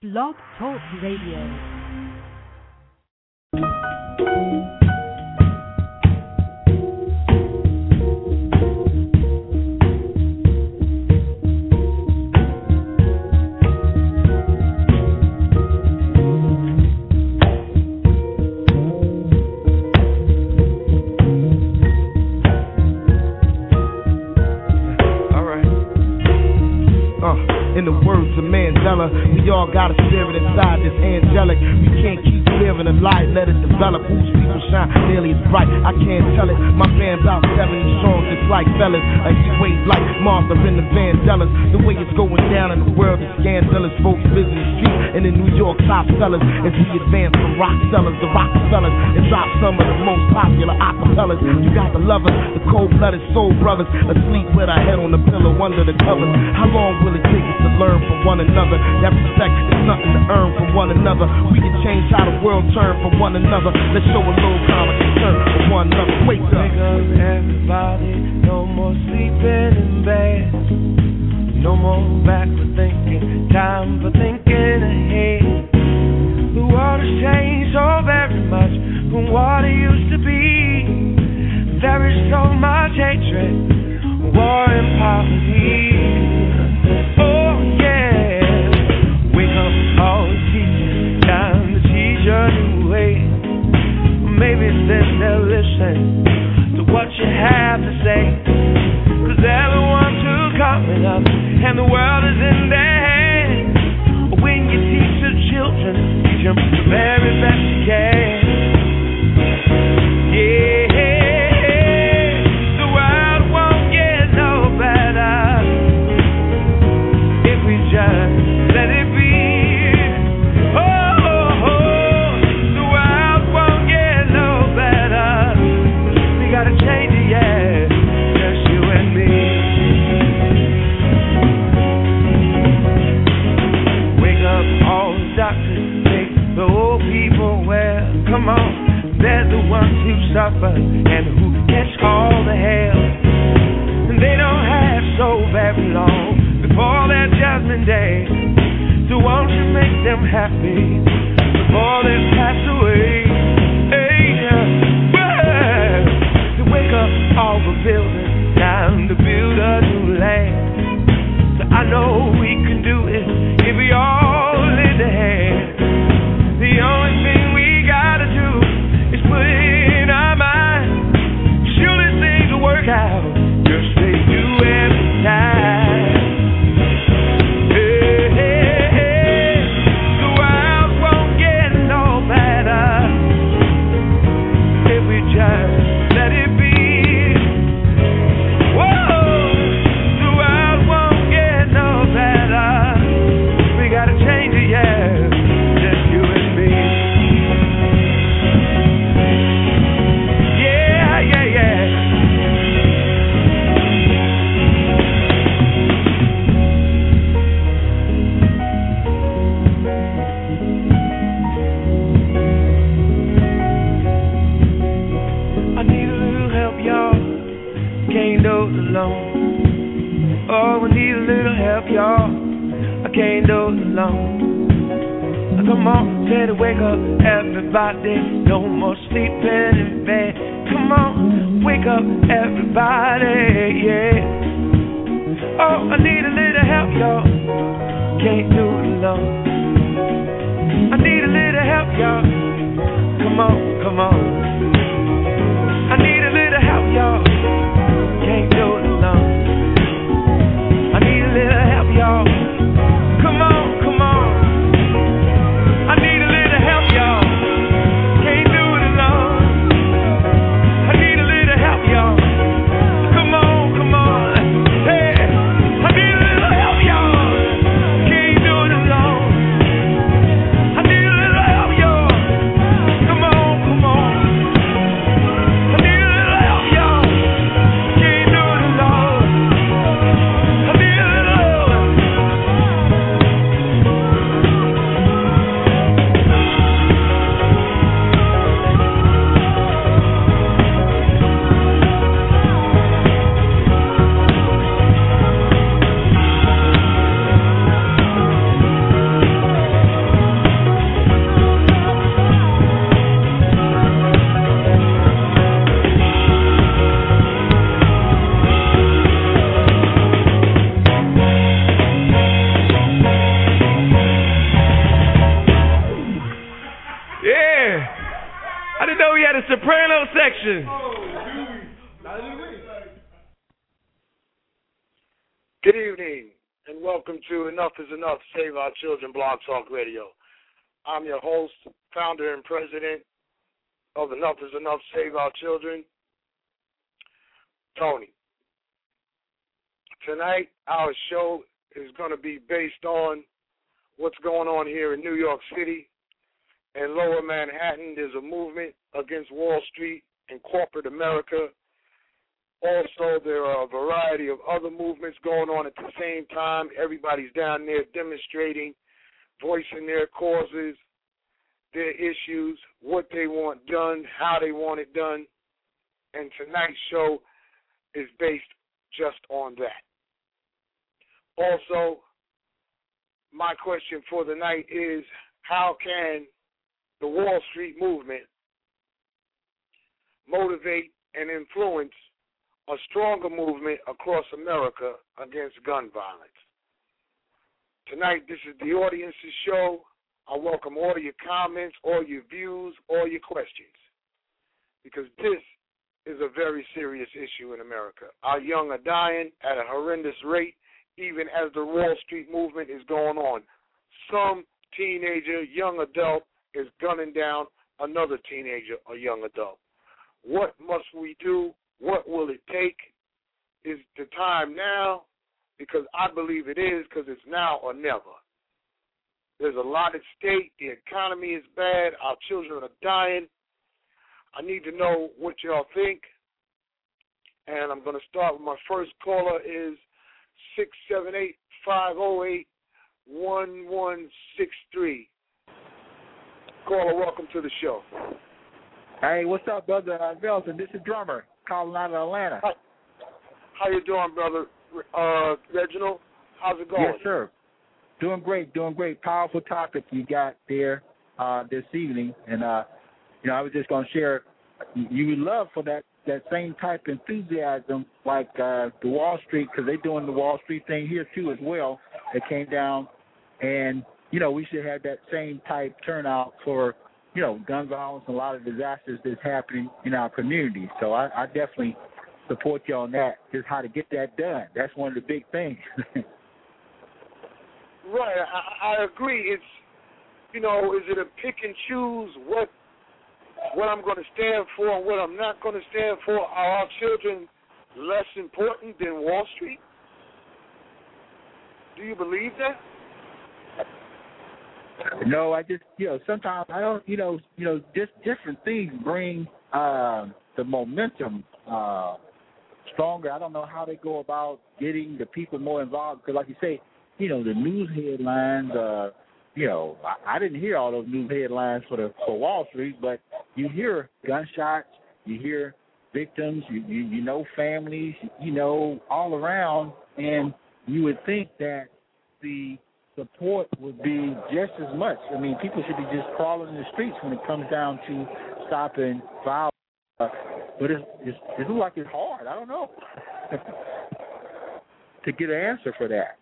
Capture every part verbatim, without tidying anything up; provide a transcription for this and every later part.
Blog Talk Radio. In the words of Mandela, we all got a spirit inside that's angelic. We can't keep living a lie, let it develop. Whose people shine nearly as bright, I can't tell it. My band's out seventy strong, just like fellas. A heat wave like Martha and the Vandellas. The way it's going down in the world is scandalous. Folks visiting the street and the New York top sellers. As we advance from rock sellers to Rockefellers and drop some of the most popular acapellas. You got the lovers, the cold-blooded soul brothers, asleep with our head on the pillow under the covers. How long will it take us to learn from one another? That respect is nothing to earn from one another. We can change how the world turn from one another. Let's show a little common concern for one another. Wake up. Wake up, everybody. No more sleeping in bed. No more backward thinking. Time for thinking ahead. The world has changed so very much from what it used to be. There is so much hatred, war and poverty. Oh yeah, wake up all the teachers, time to teach a new way. Maybe then they'll listen to what you have to say. Cause everyone's too coming up and the world is in their hands. When you teach the children, teach them the very best you can. Yeah. Let it be. Oh, oh, oh, the world won't get no better. We gotta change it, yeah, just you and me. Wake up all the doctors, make the old people well. Come on, they're the ones who suffer and who catch all the hell. And they don't have so very long before their judgment day. So won't you make them happy before they pass away? Hey, yeah. Well, to wake up all the buildings, time to build a new land. So I know we can do it if we all lend a hand. The only thing we gotta do is put it in our mind. Surely things will work out just they do every time. Let it be. Whoa, the world won't get no better. We gotta change it, yeah, just you and me. Yeah, yeah, yeah. Can't do it alone. Oh, I need a little help, y'all. I can't do it alone. Come on, say to wake up, everybody. No more sleeping in bed. Come on, wake up, everybody, yeah. Oh, I need a little help, y'all. Can't do it alone. I need a little help, y'all. Come on, come on. I need a little help, y'all. Can't do it alone. I need a little help, y'all. Come on, come on. I need a little help, y'all. Can't do it alone. I need a little help, y'all. Come on, come on. Hey, I need a little help, y'all. Can't do it alone. Soprano section. Good evening, and welcome to Enough is Enough, Save Our Children Blog Talk Radio. I'm your host, founder, and president of Enough is Enough, Save Our Children, Tony. Tonight, our show is going to be based on what's going on here in New York City and Lower Manhattan. There's a movement against Wall Street and corporate America. Also, there are a variety of other movements going on at the same time. Everybody's down there demonstrating, voicing their causes, their issues, what they want done, how they want it done. And tonight's show is based just on that. Also, my question for the night is, how can the Wall Street movement motivate and influence a stronger movement across America against gun violence? Tonight, this is the audience's show. I welcome all your comments, all your views, all your questions, because this is a very serious issue in America. Our young are dying at a horrendous rate, even as the Wall Street movement is going on. Some teenager, young adult, is gunning down another teenager or young adult. What must we do? What will it take? Is the time now? Because I believe it is, because it's now or never. There's a lot at stake. The economy is bad. Our children are dying. I need to know what y'all think. And I'm going to start with my first caller is six seven eight, five oh eight, one one six three. Caller, welcome to the show. Hey, what's up, brother uh, Velton? This is Drummer calling out of Atlanta. Hi. How you doing, brother uh, Reginald? How's it going? Yes, sir. Doing great, doing great. Powerful topic you got there uh, this evening. And, uh, you know, I was just going to share, you would love for that, that same type of enthusiasm like uh, the Wall Street, because they're doing the Wall Street thing here, too, as well. It came down, and, you know, we should have that same type turnout for, you know, gun violence and a lot of disasters that's happening in our community. So I, I definitely support you on that, just how to get that done. That's one of the big things. Right, I, I agree. It's, you know, is it a pick and choose what what I'm going to stand for and what I'm not going to stand for? Are our children less important than Wall Street? Do you believe that? No, I just, you know, sometimes I don't, you know, you know, just different things bring uh, the momentum uh, stronger. I don't know how they go about getting the people more involved, because like you say, you know, the news headlines, uh, you know, I, I didn't hear all those news headlines for the for Wall Street, but you hear gunshots, you hear victims, you, you, you know families, you know, all around, and you would think that the support would be just as much. I mean, people should be just crawling in the streets when it comes down to stopping violence. Uh, but it's, it's, it looks like it's hard. I don't know. to get an answer for that.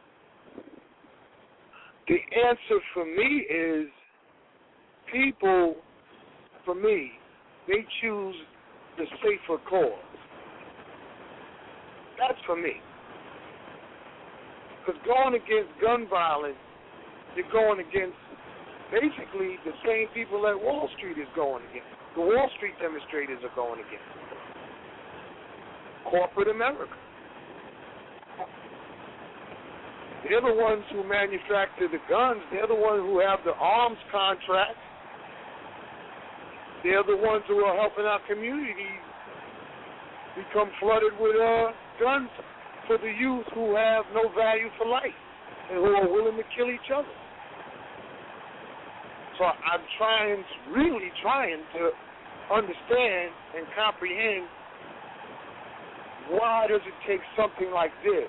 The answer for me is people, for me, they choose the safer cause. That's for me. Because going against gun violence, you're going against basically the same people that Wall Street is going against. The Wall Street demonstrators are going against. Corporate America. They're the ones who manufacture the guns. They're the ones who have the arms contracts. They're the ones who are helping our communities become flooded with uh, guns for the youth who have no value for life and who are willing to kill each other. So I'm trying, really trying to understand and comprehend, why does it take something like this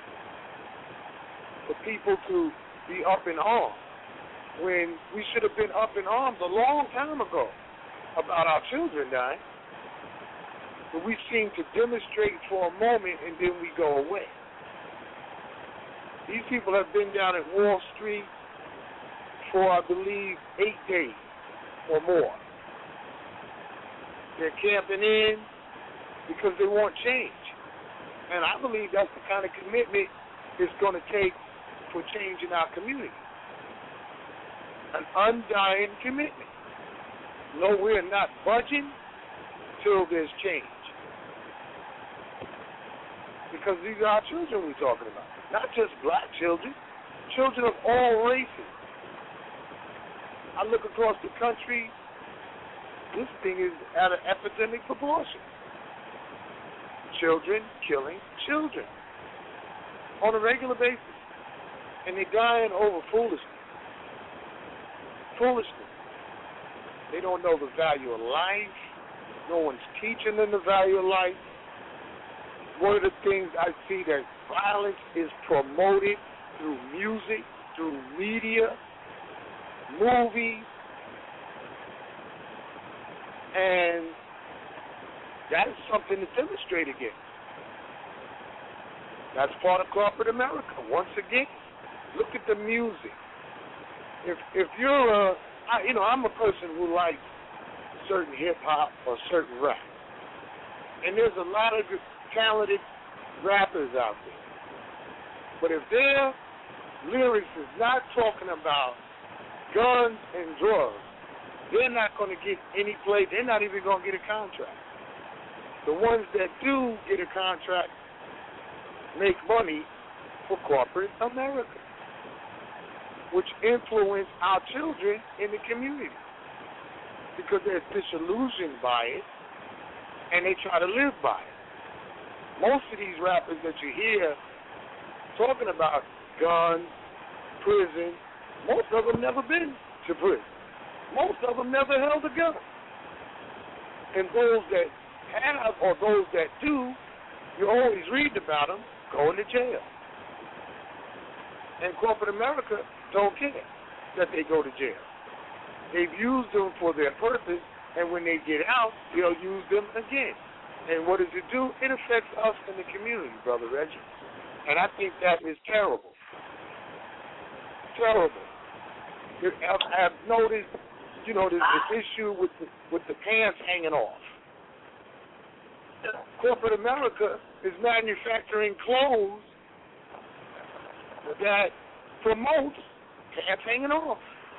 for people to be up in arms when we should have been up in arms a long time ago about our children dying? But we seem to demonstrate for a moment and then we go away. These people have been down at Wall Street for, I believe, eight days or more. They're camping in because they want change. And I believe that's the kind of commitment it's going to take for change in our community. An undying commitment. No, we're not budging till there's change. Because these are our children we're talking about. Not just black children, children of all races. I look across the country, this thing is at an epidemic proportion. Children killing children on a regular basis. And they're dying over foolishness. Foolishness. They don't know the value of life. No one's teaching them the value of life. One of the things I see that violence is promoted through music, through media, movies, and that is something to demonstrate against. That's part of corporate America. Once again, look at the music. If if you're a, I, you know, I'm a person who likes certain hip hop or certain rap, and there's a lot of talented rappers out there. But if their lyrics is not talking about guns and drugs, they're not going to get any play. They're not even going to get a contract. The ones that do get a contract make money for corporate America, which influence our children in the community because they're disillusioned by it and they try to live by it. Most of these rappers that you hear talking about guns, prison, most of them never been to prison. Most of them never held a gun. And those that have or those that do, you always read about them going to jail. And corporate America don't care that they go to jail. They've used them for their purpose, and when they get out, they'll use them again. And what does it do? It affects us in the community, Brother Reggie. And I think that is terrible. Terrible. I've noticed, you know, there's this issue with the, with the pants hanging off. Corporate America is manufacturing clothes that promotes pants hanging off.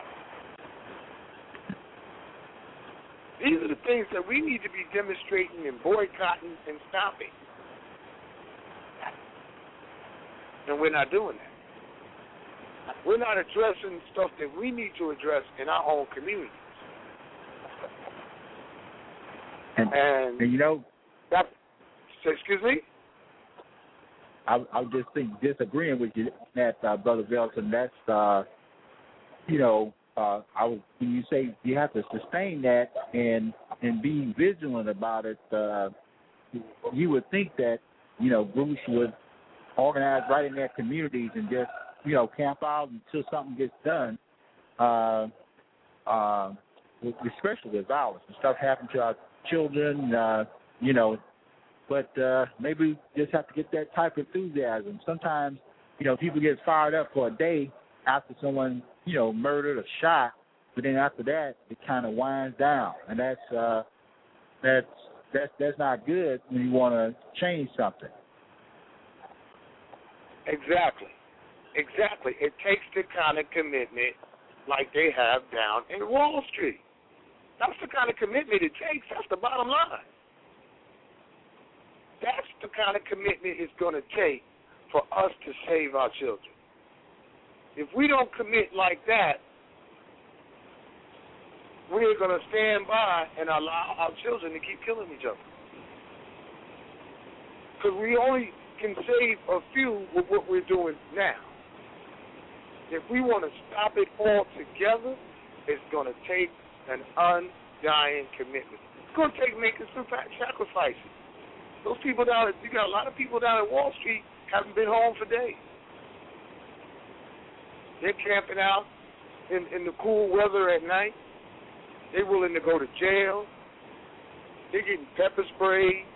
These are the things that we need to be demonstrating and boycotting and stopping. And we're not doing that. We're not addressing stuff that we need to address in our own communities. And, and, and you know, that, excuse me? I, I just think disagreeing with you on that, uh, Brother Velton. That's, uh, you know, uh, I was, when you say you have to sustain that and and be vigilant about it, uh, you would think that, you know, Bruce would organize right in their communities and just, you know, camp out until something gets done, uh, uh, especially with violence and stuff happening to our children, uh, you know. But uh, maybe we just have to get that type of enthusiasm. Sometimes, you know, people get fired up for a day after someone, you know, murdered or shot, but then after that, it kind of winds down, and that's uh, that's that's that's not good when you want to change something. Exactly, exactly. It takes the kind of commitment like they have down in Wall Street. That's the kind of commitment it takes. That's the bottom line. That's the kind of commitment it's going to take for us to save our children. If we don't commit like that, we're going to stand by and allow our children to keep killing each other. Because we only can save a few with what we're doing now. If we want to stop it all together, it's going to take an undying commitment. It's going to take making some sacrifices. Those people down, you got a lot of people down at Wall Street haven't been home for days. They're camping out in, in the cool weather at night. They're willing to go to jail. They're getting pepper sprayed.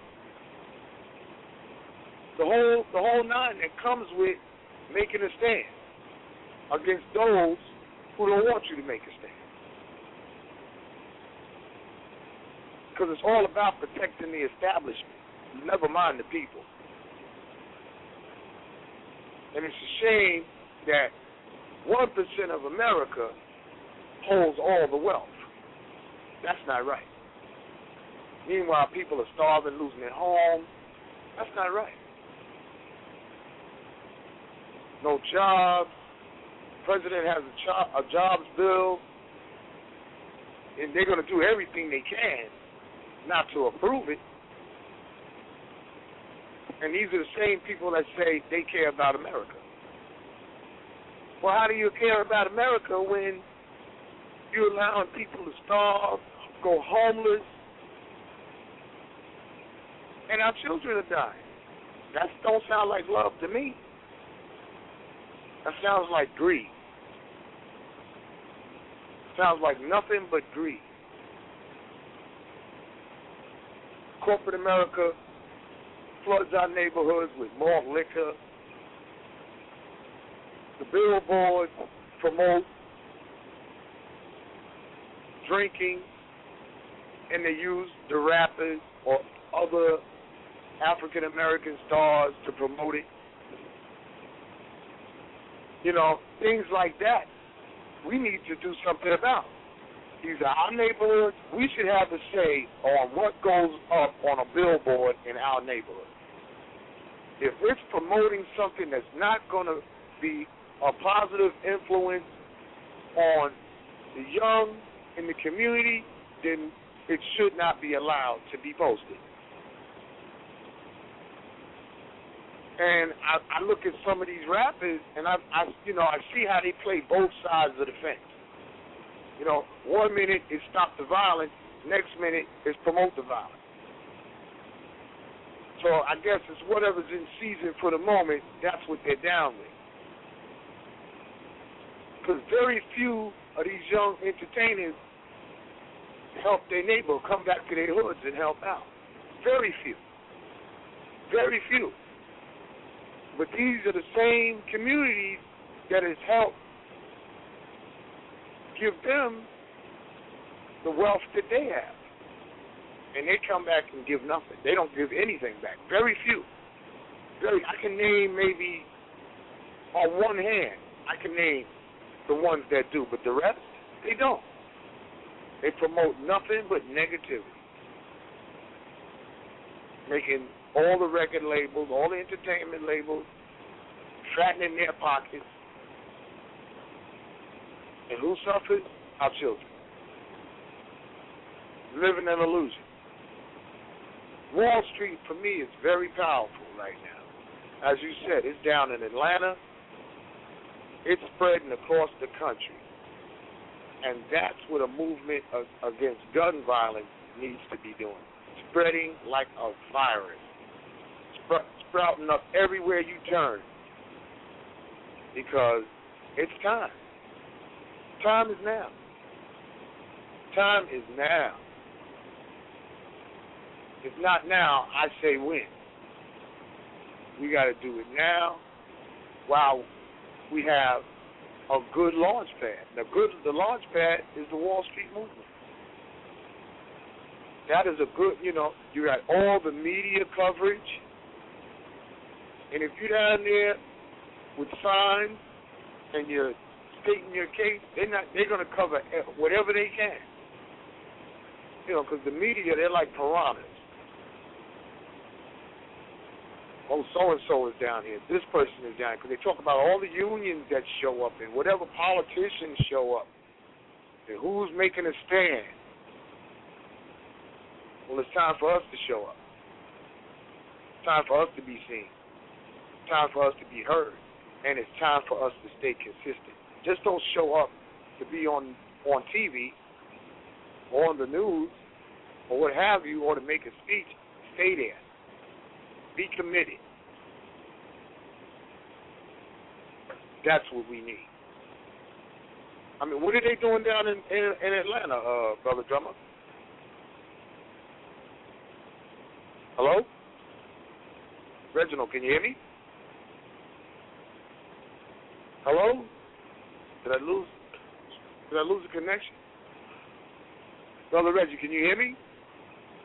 The whole the whole nine that comes with making a stand against those who don't want you to make a stand. Because it's all about protecting the establishment, never mind the people. And it's a shame that one percent of America holds all the wealth. That's not right. Meanwhile, people are starving, losing their homes. That's not right. No jobs. President has a, cho- a jobs bill, and they're going to do everything they can not to approve it. And these are the same people that say they care about America. Well, how do you care about America when you're allowing people to starve, go homeless, and our children are dying? That don't sound like love to me. That sounds like greed. Sounds like nothing but greed. Corporate America floods our neighborhoods with malt liquor. The billboards promote drinking, and they use the rappers or other African American stars to promote it. You know, things like that we need to do something about. These are our neighborhoods. We should have a say on what goes up on a billboard in our neighborhood. If it's promoting something that's not going to be a positive influence on the young in the community, then it should not be allowed to be posted. And I, I look at some of these rappers, and I, I, you know, I see how they play both sides of the fence. You know, one minute is stop the violence, next minute is promote the violence. So I guess it's whatever's in season for the moment, that's what they're down with. Because very few of these young entertainers help their neighbor come back to their hoods and help out. Very few. Very few. But these are the same communities that has helped give them the wealth that they have. And they come back and give nothing. They don't give anything back. Very few. Very. I can name maybe on one hand, I can name the ones that do, but the rest, they don't. They promote nothing but negativity. Making all the record labels, all the entertainment labels, fattening their pockets. And who suffers? Our children. Living an illusion. Wall Street, for me, is very powerful right now. As you said, it's down in Atlanta. It's spreading across the country. And that's what a movement of, against gun violence needs to be doing. Spreading like a virus. Spr- sprouting up everywhere you turn. Because it's time. Time is now. Time is now. If not now, I say when. We got to do it now while we have a good launch pad. The good, the launch pad is the Wall Street movement. That is a good, you know, you got all the media coverage. And if you're down there with signs and you're stating your case, they're not, they're going to cover whatever they can. You know, because the media, they're like piranhas. Oh, so-and-so is down here. This person is down here. Because they talk about all the unions that show up and whatever politicians show up and who's making a stand. Well, it's time for us to show up. It's time for us to be seen. It's time for us to be heard. And it's time for us to stay consistent. Just don't show up to be on, on T V or on the news or what have you, or to make a speech. Stay there. Be committed. That's what we need. I mean, what are they doing down in, in, in Atlanta, uh, Brother Drummer? Hello? Reginald, can you hear me? Hello? Did I lose? Did I lose the connection? Brother Reggie, can you hear me?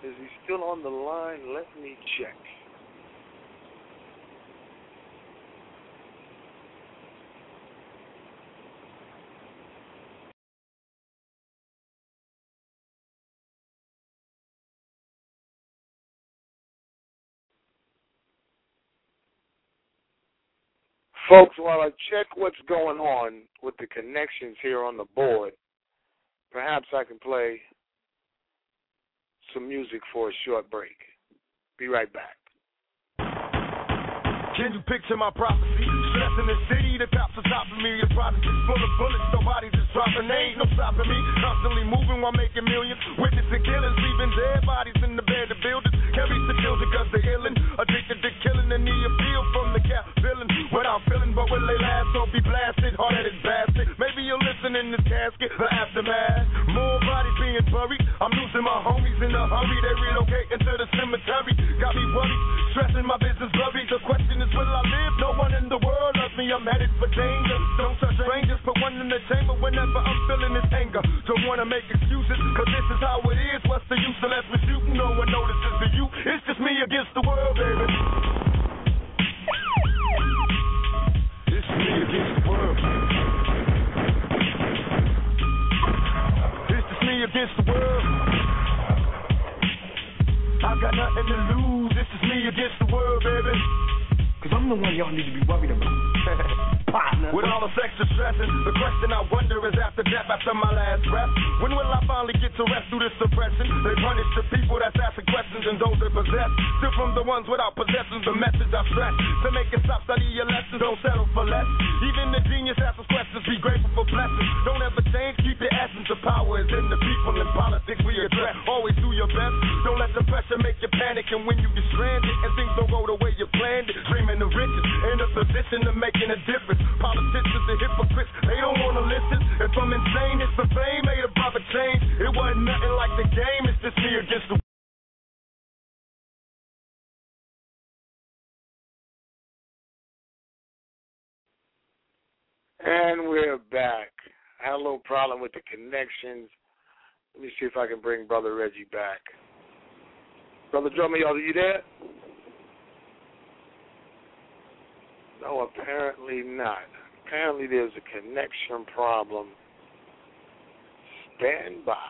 Is he still on the line? Let me check. Folks, while I check what's going on with the connections here on the board, perhaps I can play some music for a short break. Be right back. Can you picture my prophecy? Stress in the city, the cops are stopping me. The project is full of bullets, nobody's just dropping. There ain't no stopping me. Constantly moving while making millions. Witnessing killings, leaving dead bodies in the bed of buildings. Can't reach the children cause they're illin'. Addicted to killing and need a feel from the cap villain. Without feeling, but will they last? Don't be blasted, hard-headed bastard. Maybe you'll listen in this casket, the aftermath. More bodies being buried. I'm losing my homies in a hurry. They relocating to the cemetery. Got me worried, stressing my business blurry. The question is, will I live? No one in the world loves me. I'm headed for danger. Don't touch strangers. Put one in the chamber whenever I'm feeling this anger. Don't wanna make excuses, cause this is how it is. What's the use unless we're shooting? No one notices the you. It's just me against the world, baby. It's me against the world. It's just me against the world. I got nothing to lose. It's just me against the world, baby. Cause I'm the one y'all need to be worried about. Partner. With all this extra stressing, the question I wonder is after death, after my last breath, when will I finally get to rest through this suppression? They punish the people that's asking questions and those that possess. Still from the ones without possessions, the message I stress. To make it stop, study your lessons, don't settle for less. Even the genius asks questions, be grateful for blessings. Don't ever change, keep your essence. The power is in the people, in politics we address. Always do your best, don't let the pressure make you panic. And when you get stranded and things don't go the way you planned it, dreaming of riches, in a position of making a difference. Politicians are hypocrites, they don't want to listen. If I'm insane, it's the fame made a brother change. It wasn't nothing like the game, it's just me against the And we're back. I had a little problem with the connections. Let me see if I can bring Brother Reggie back. Brother Drummer, are you there? No, apparently not. Apparently there's a connection problem. Stand by.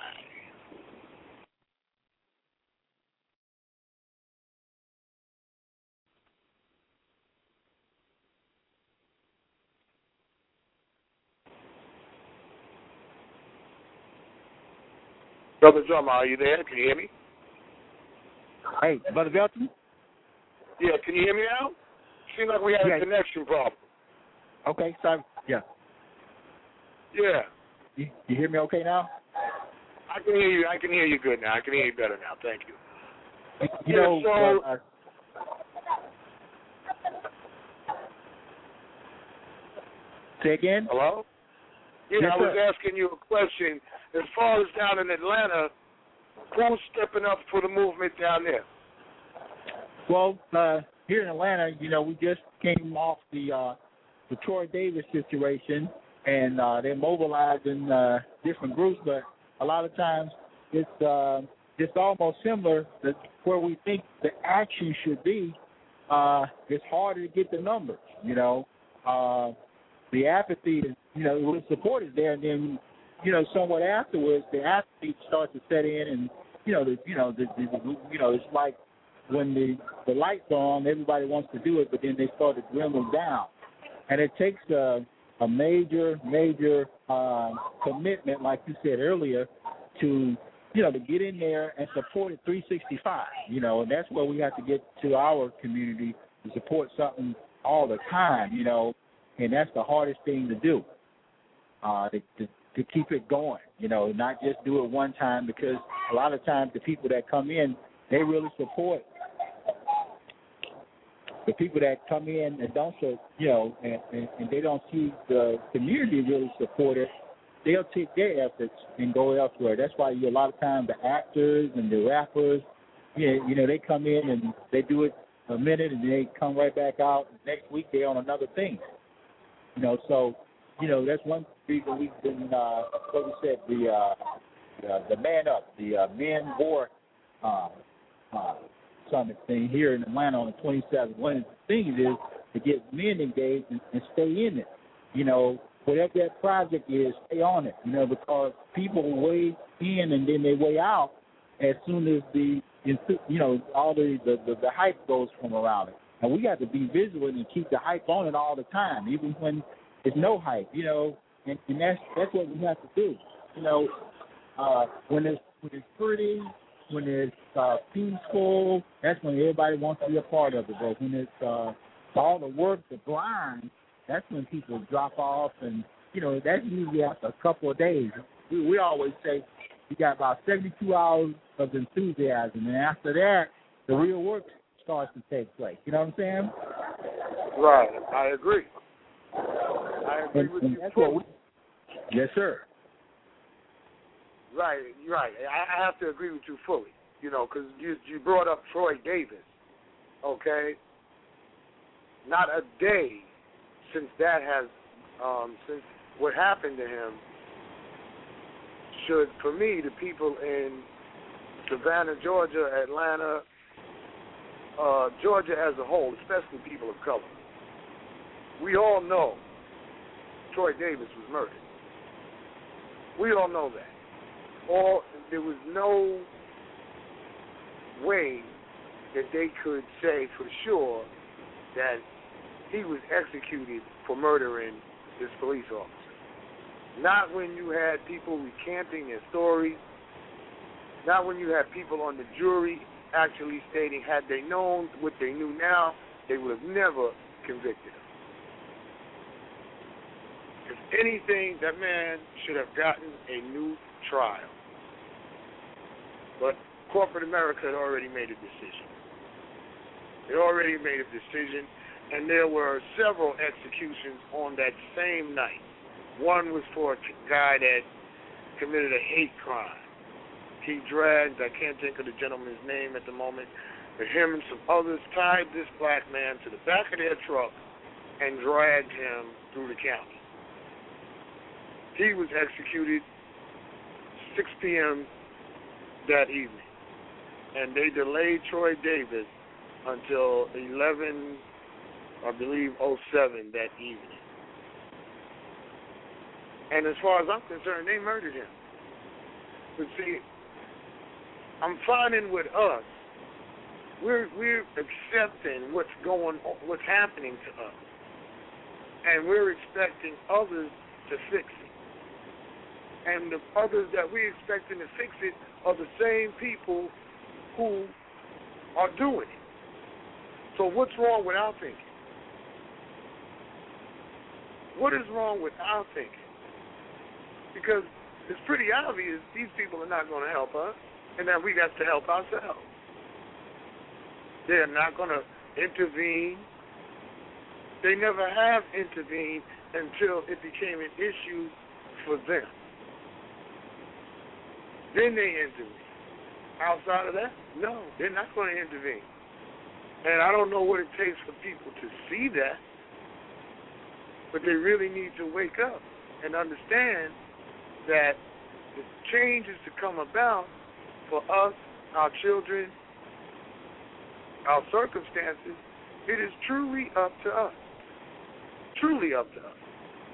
Brother Drummer, are you there? Can you hear me? Hey, Brother Belton? Yeah, can you hear me now? Seems like we had yeah. a connection problem. Okay, sorry. Yeah. Yeah. You, you hear me okay now? I can hear you. I can hear you good now. I can hear you better now. Thank you. You yeah, know, so, uh, say again? Hello? Yeah, yes, I was sir. asking you a question. As far as down in Atlanta, who's stepping up for the movement down there? Well, uh, here in Atlanta, you know, we just came off the uh, the Troy Davis situation, and uh, they're mobilizing uh, different groups, but a lot of times it's uh, it's almost similar to where we think the action should be. Uh, it's harder to get the numbers, you know. Uh, the apathy, is, you know, the support is there, and then, you know, somewhat afterwards, the apathy starts to set in, and you know, the, you know, the, the, you know, it's like when the the lights are on, everybody wants to do it, but then they start to dwindle down, and it takes a, a major, major um, commitment, like you said earlier, to, you know, to get in there and support it three sixty-five, you know, and that's where we have to get to our community to support something all the time, you know, and that's the hardest thing to do, uh, to, to, to keep it going, you know, not just do it one time, because a lot of times the people that come in, they really support the people that come in and don't, you know, and, and, and they don't see the community really support it, they'll take their efforts and go elsewhere. That's why you, a lot of times the actors and the rappers, you know, you know, they come in and they do it a minute and they come right back out. Next week they're on another thing. You know, so, you know, that's one reason we've been, uh, what we said, the, uh, the, the Man Up, the uh, Men War uh, uh, summit thing here in Atlanta on the twenty-seventh. One of the things is to get men engaged and, and stay in it. You know, whatever that project is, stay on it. You know, because people weigh in and then they weigh out as soon as the, you know, all the, the, the, the hype goes from around it. And we got to be vigilant and keep the hype on it all the time, even when there's no hype, you know, and, and that's that's what we have to do. You know, uh, when it's when it's pretty, when it's uh, peaceful, that's when everybody wants to be a part of it. But when it's uh, all the work, the grind, that's when people drop off, and you know that's usually after a couple of days. We, we always say you got about seventy-two hours of enthusiasm, and after that, the real work starts to take place. You know what I'm saying? Right. I agree. I agree and, with and you that's fully. What we, yes, sir. Right. Right. I, I have to agree with you fully. You know, because you you brought up Troy Davis. Okay. Not a day since that has um, since what happened to him should, for me, the people in Savannah, Georgia, Atlanta, uh, Georgia as a whole, especially people of color, we all know Troy Davis was murdered. We all know that. Or there was no way that they could say for sure that he was executed for murdering this police officer. Not when you had people recanting their stories, not when you had people on the jury actually stating had they known what they knew now, they would have never convicted him. If anything, that man should have gotten a new trial. But corporate America had already made a decision. They already made a decision, and there were several executions on that same night. One was for a guy that committed a hate crime. He dragged, I can't think of the gentleman's name at the moment, but him and some others tied this black man to the back of their truck and dragged him through the county. He was executed six p.m. that evening, and they delayed Troy Davis until eleven, I believe, oh seven that evening. And as far as I'm concerned, they murdered him. But see, I'm finding with us, we're we're accepting what's going on, what's happening to us, and we're expecting others to fix it. And the others that we're expecting to fix it are the same people who are doing it. So what's wrong with our thinking? What is wrong with our thinking? Because it's pretty obvious these people are not going to help us, and that we got to help ourselves. They're not going to intervene. They never have intervened until it became an issue for them. Then they intervene. Outside of that, no, they're not going to intervene. And I don't know what it takes for people to see that, but they really need to wake up and understand that the change is to come about for us, our children, our circumstances. It is truly up to us. Truly up to us.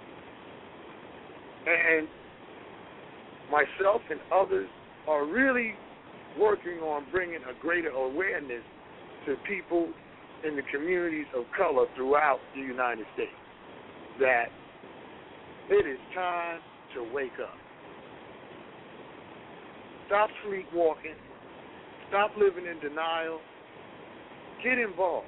And myself and others are really working on bringing a greater awareness to people in the communities of color throughout the United States that it is time to wake up. Stop sleepwalking. Stop living in denial. Get involved.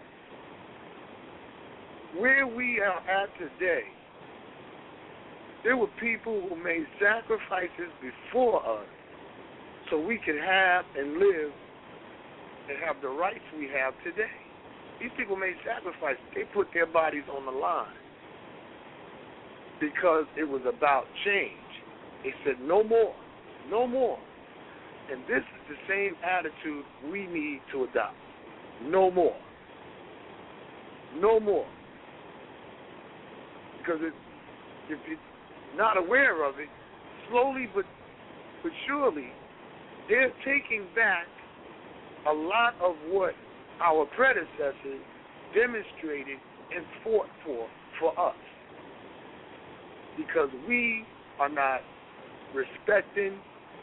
Where we are at today, there were people who made sacrifices before us so we could have and live and have the rights we have today. These people made sacrifices. They put their bodies on the line because it was about change. They said, no more, no more. And this is the same attitude we need to adopt. No more. No more. Because it, if you're not aware of it, slowly but, but surely, they're taking back a lot of what our predecessors demonstrated and fought for for us. Because we are not respecting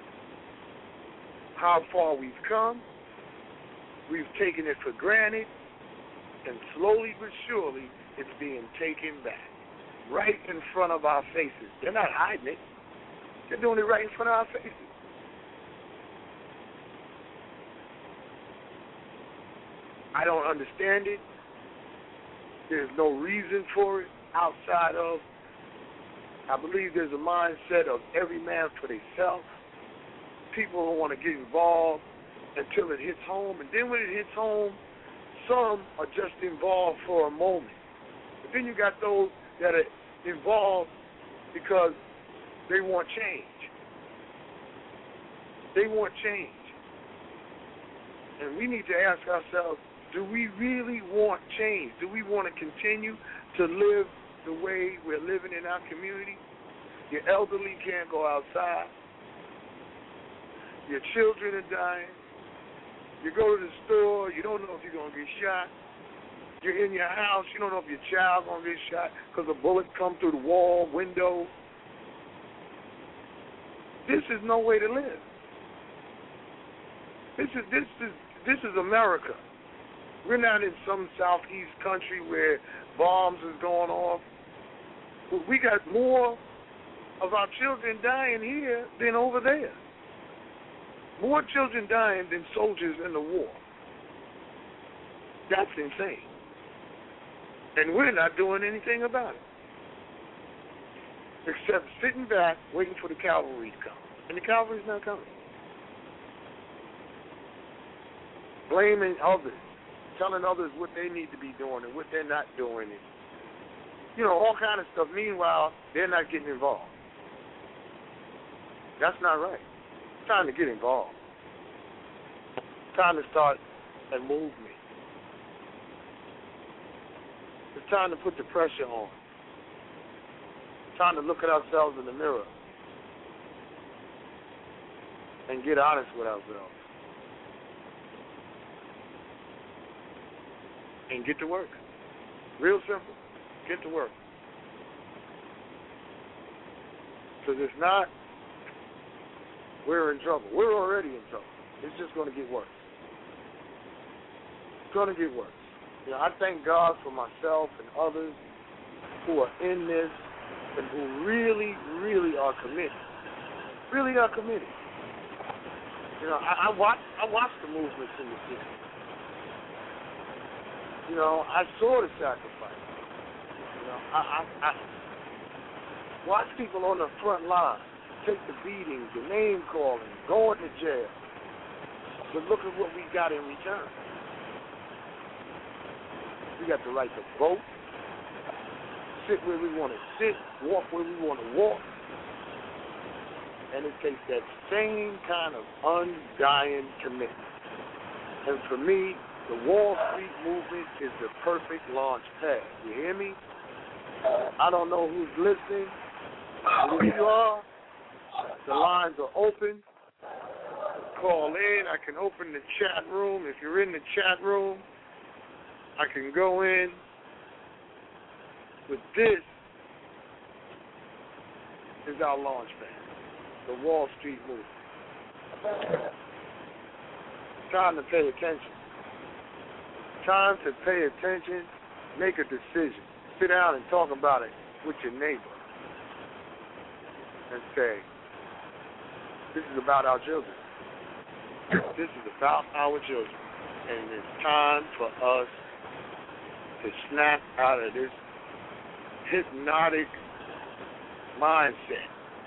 how far we've come. We've taken it for granted, and slowly but surely it's being taken back right in front of our faces. They're not hiding it. They're doing it right in front of our faces. I don't understand it. There's no reason for it outside of, I believe there's a mindset of every man for themselves. People don't want to get involved until it hits home. And then when it hits home, some are just involved for a moment. But then you got those that are involved because they want change. They want change. And we need to ask ourselves, do we really want change? Do we want to continue to live the way we're living in our community? Your elderly can't go outside. Your children are dying. You go to the store, you don't know if you're going to get shot. You're in your house, you don't know if your child's going to get shot because a bullet come through the wall, window. This is no way to live. This is this is this is America. We're not in some southeast country where bombs is going off. We got more of our children dying here than over there. More children dying than soldiers in the war. That's insane. And we're not doing anything about it. Except sitting back, waiting for the cavalry to come. And the cavalry's not coming. Blaming others. Telling others what they need to be doing and what they're not doing. And, you know, all kind of stuff. Meanwhile, they're not getting involved. That's not right. It's time to get involved. It's time to start a movement. It's time to put the pressure on. It's time to look at ourselves in the mirror and get honest with ourselves. And get to work. Real simple. Get to work. Because if not, we're in trouble. We're already in trouble. It's just going to get worse. It's going to get worse. You know, I thank God for myself and others who are in this and who really, really are committed. Really are committed. You know, I, I watch I watch the movements in the city. You know, I saw the sacrifice. You know, I, I, I watch people on the front line take the beatings, the name calling, going to jail. But look at what we got in return. We got the right to vote, sit where we want to sit, walk where we want to walk. And it takes that same kind of undying commitment. And for me, the Wall Street movement is the perfect launch pad. You hear me? I don't know who's listening. But if you are, the lines are open. Call in. I can open the chat room. If you're in the chat room, I can go in. But this is our launch pad, the Wall Street movement. Time to pay attention. Time to pay attention, make a decision. Sit down and talk about it with your neighbor and say, this is about our children. This is about our children. And it's time for us to snap out of this hypnotic mindset.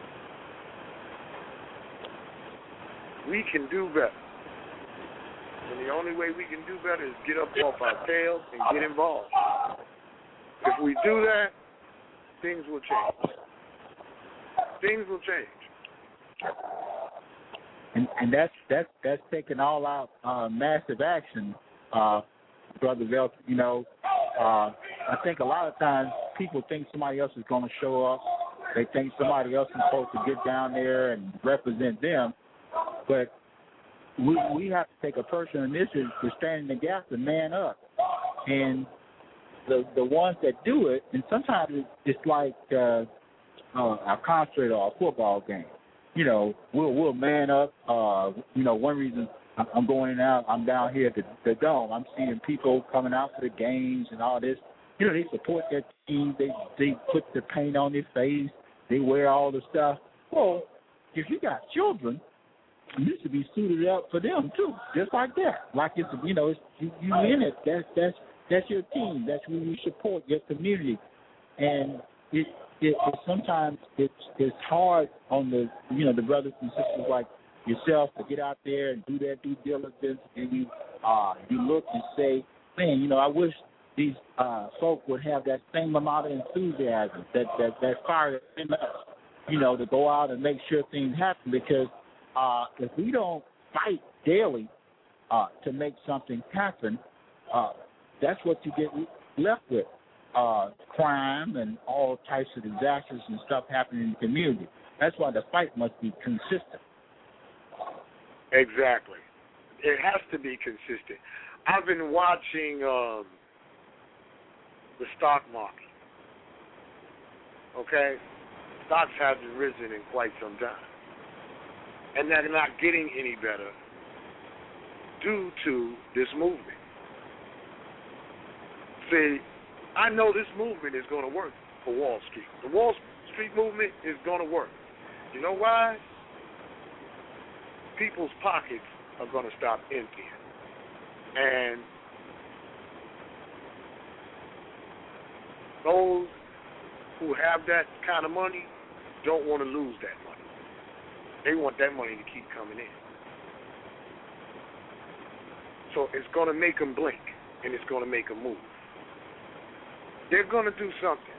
We can do better. And the only way we can do better is get up off our tails and get involved. If we do that, things will change. Things will change. And and that's that's that's taking all out uh, massive action, uh, Brother Velk. You know, uh, I think a lot of times people think somebody else is going to show up. They think somebody else is supposed to get down there and represent them, but we we have to take a personal initiative to stand in the gap and man up. And the the ones that do it, and sometimes it's, it's like uh, uh, a concert or a football game. You know, we'll we'll man up. Uh, you know, one reason I'm going in and out, I'm down here at the, the Dome. I'm seeing people coming out for the games and all this. You know, they support their team. They they put the paint on their face. They wear all the stuff. Well, if you got children, you should be suited up for them too, just like that. Like it's you know, it's, you, you in it. That's that's that's your team. That's who you support, your community, and it. It, it sometimes it's it's hard on the you know the brothers and sisters like yourself to get out there and do that due diligence, and you uh you look and say, man, you know, I wish these uh folk would have that same amount of enthusiasm, that that that fire in us, you know, to go out and make sure things happen. Because uh if we don't fight daily uh to make something happen, uh that's what you get left with. Uh, crime and all types of disasters and stuff happening in the community. That's why the fight must be consistent. Exactly. It has to be consistent. I've been watching um, the stock market. Okay? Stocks haven't risen in quite some time. And they're not getting any better due to this movement. See, I know this movement is going to work for Wall Street. The Wall Street movement is going to work. You know why? People's pockets are going to stop emptying. And those who have that kind of money don't want to lose that money. They want that money to keep coming in. So it's going to make them blink, and it's going to make them move. They're going to do something.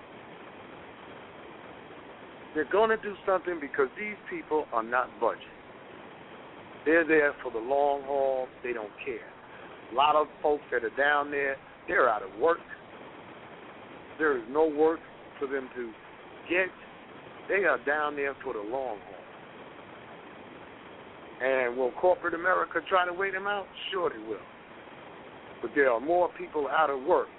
They're going to do something because these people are not budging. They're there for the long haul. They don't care. A lot of folks that are down there, they're out of work. There is no work for them to get. They are down there for the long haul. And will corporate America try to wait them out? Sure they will. But there are more people out of work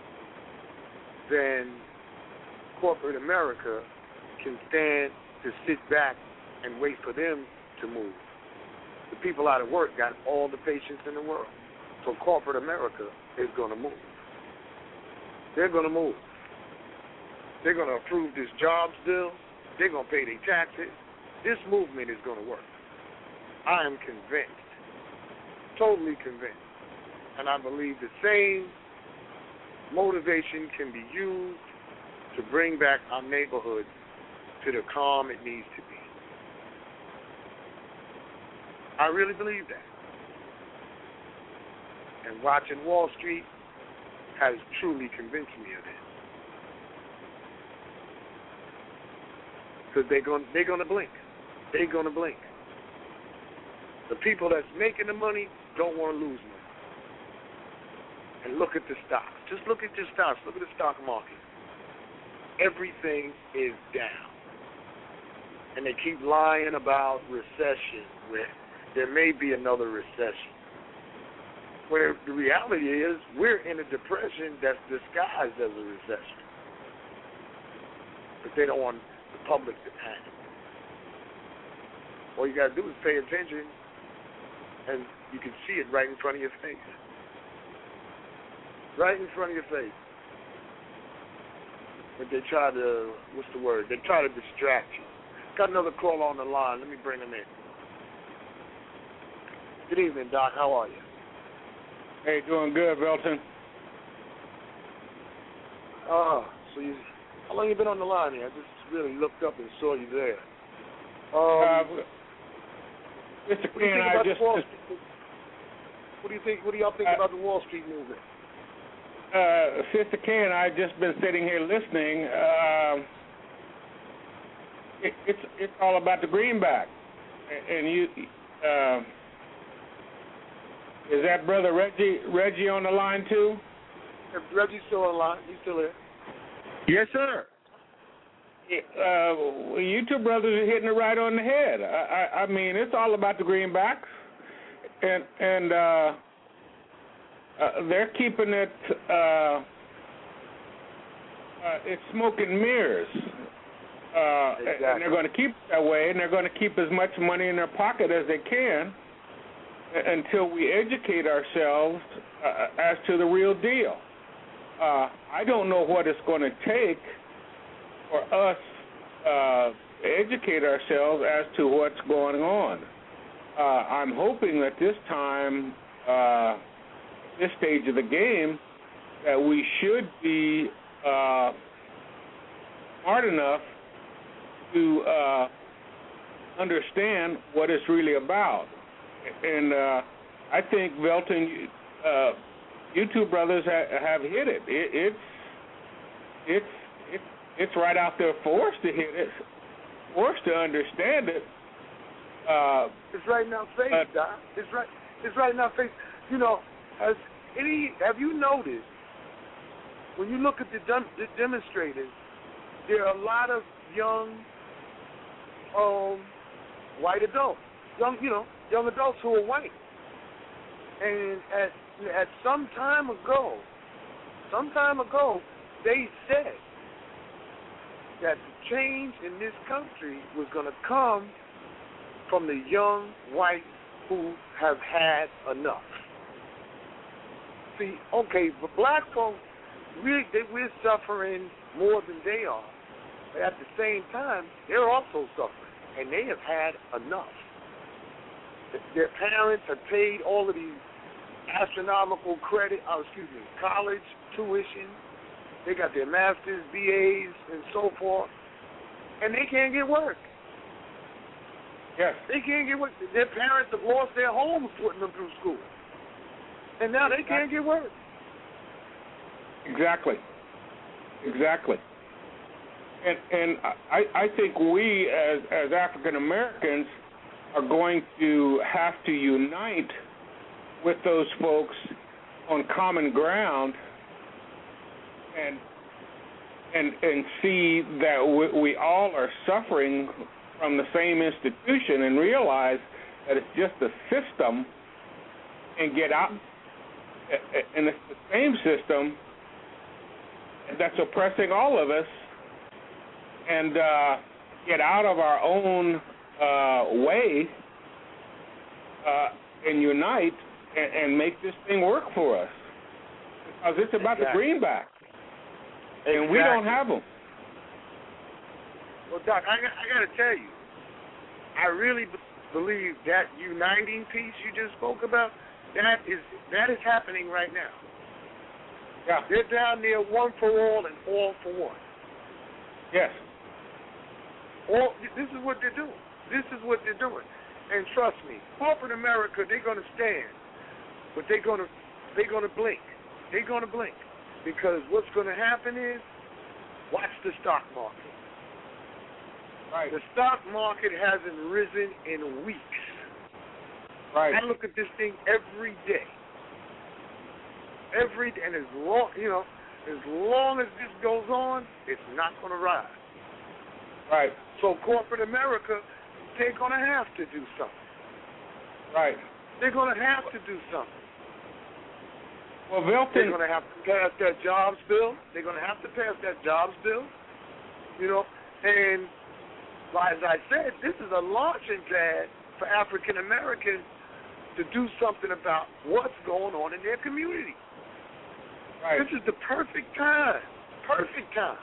than corporate America can stand to sit back and wait for them to move. The people out of work got all the patience in the world. So corporate America is going to move. They're going to move. They're going to approve this jobs bill. They're going to pay their taxes. This movement is going to work. I am convinced, totally convinced. And I believe the same motivation can be used to bring back our neighborhood to the calm it needs to be. I really believe that. And watching Wall Street has truly convinced me of this. Because they're going they're going to blink. They're going to blink. The people that's making the money don't want to lose money. And look at the stocks. Just look at your stocks. Look at the stock market. Everything is down. And they keep lying about recession, where there may be another recession. Where the reality is we're in a depression that's disguised as a recession. But they don't want the public to panic. All you got to do is pay attention, and you can see it right in front of your face. Right in front of your face. But they try to, what's the word? They try to distract you. Got another call on the line. Let me bring him in. Good evening, Doc. How are you? Hey, doing good, Belton. Ah, uh, so you, how long you been on the line here? I just really looked up and saw you there. Um, uh, Mister Ken, I just, Wall Street? What do you think? What do y'all think uh, about the Wall Street movement? Uh, Sister Ken, I've just been sitting here listening. Uh, it, it's it's all about the greenback, and you. Uh, is that brother Reggie Reggie on the line too? If Reggie's still on the line. He's still here. Yes, sir. Uh, you two brothers are hitting it right on the head. I, I, I mean, it's all about the greenbacks. and and uh, uh, they're keeping it. Uh, uh, it's smoke and mirrors. Uh, exactly. And they're going to keep it that way, and they're going to keep as much money in their pocket as they can until we educate ourselves uh, as to the real deal. Uh, I don't know what it's going to take for us uh, to educate ourselves as to what's going on. Uh, I'm hoping that this time, uh, this stage of the game, that we should be uh, smart enough to uh, understand what it's really about. And uh, I think Velton, uh, you two brothers ha- have hit it. it. It's it's it's it's right out there for us to hit it, for us to understand it. Uh, it's right in our face, uh, Doc. It's right. It's right in our face. You know, has any? Have you noticed when you look at the, dem- the demonstrators, there are a lot of young, um, white adults, young, you know, young adults who are white, and at at some time ago, some time ago, they said that the change in this country was going to come from the young whites who have had enough. See, okay, but black folks, we, they, we're suffering more than they are. But at the same time, they're also suffering, and they have had enough. Their parents have paid all of these astronomical credit, oh, excuse me, college tuition. They got their masters, B As, and so forth, and they can't get work. Yes. They can't get work. Their parents have lost their homes putting them through school, and now they can't get work. Exactly. Exactly. And and I, I think we as as African Americans are going to have to unite with those folks on common ground and and and see that we, we all are suffering from the same institution and realize that it's just a system and get out, and it's the same system that's oppressing all of us, and uh, get out of our own uh, way uh, and unite and, and make this thing work for us. Because it's about exactly. the greenback, and exactly. we don't have them. Well, Doc, I, I got to tell you, I really b- believe that uniting piece you just spoke about, that is that is happening right now. Yeah. They're down there one for all and all for one. Yes. All, this is what they're doing. This is what they're doing. And trust me, corporate America, they're going to stand, but they're going to they're going to blink. They're going to blink. Because what's going to happen is, watch the stock market. Right. The stock market hasn't risen in weeks. Right. I look at this thing every day. Every day, and as long, you know, as long as this goes on, it's not going to rise. Right. So corporate America, they're going to have to do something. Right. They're going to have to do something. Well, Velton, they're going to have to pass that jobs bill. They're going to have to pass that jobs bill. You know, and as I said, this is a launching pad for African Americans to do something about what's going on in their community. Right. This is the perfect time. Perfect time.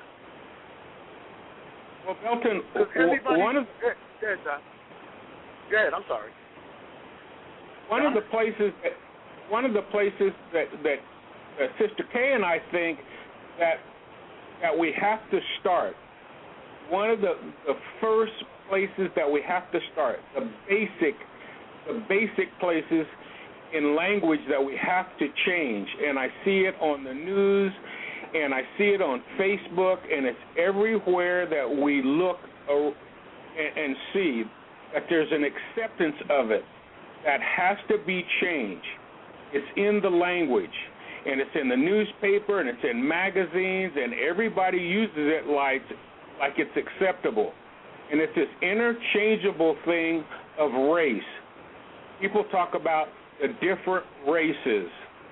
Well, Velton, everybody, one of go ahead, Doc. Go ahead, I'm sorry. One Doc? of the places that one of the places that, that that Sister K and I think that that we have to start. One of the, the first places that we have to start, the basic the basic places in language that we have to change, and I see it on the news, and I see it on Facebook, and it's everywhere that we look and, and see that there's an acceptance of it that has to be changed. It's in the language, and it's in the newspaper, and it's in magazines, and everybody uses it like, like it's acceptable. And it's this interchangeable thing of race. People talk about the different races.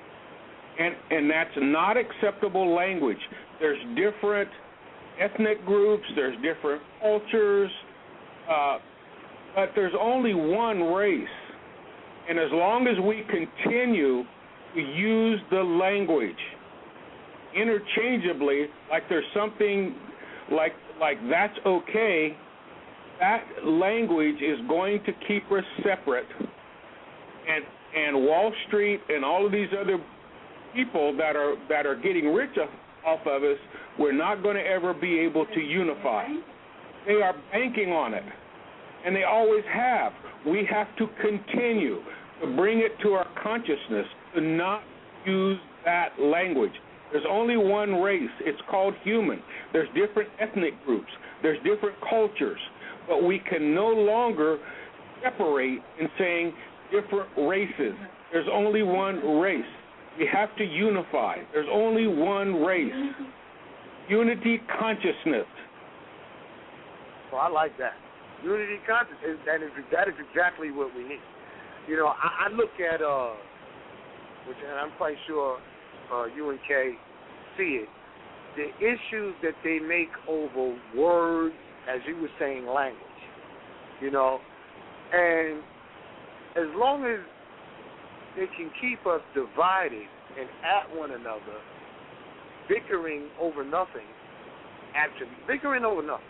And, and that's not acceptable language. There's different ethnic groups, there's different cultures, uh, but there's only one race. And as long as we continue to use the language interchangeably, like there's something like like that's okay, that language is going to keep us separate. And and Wall Street and all of these other people that are that are getting rich off of us, we're not going to ever be able to unify. They are banking on it, and they always have. We have to continue to bring it to our consciousness to not use that language. There's only one race. It's called human. There's different ethnic groups. There's different cultures. But we can no longer separate in saying different races. There's only one race. We have to unify. There's only one race. Unity consciousness. Well, I like that. Unity consciousness. That is, that is exactly what we need. You know, I, I look at, uh, which, and I'm quite sure uh, you and Kay see it, the issues that they make over words, as you were saying, language. You know, and as long as they can keep us divided and at one another, bickering over nothing, actually, bickering over nothing.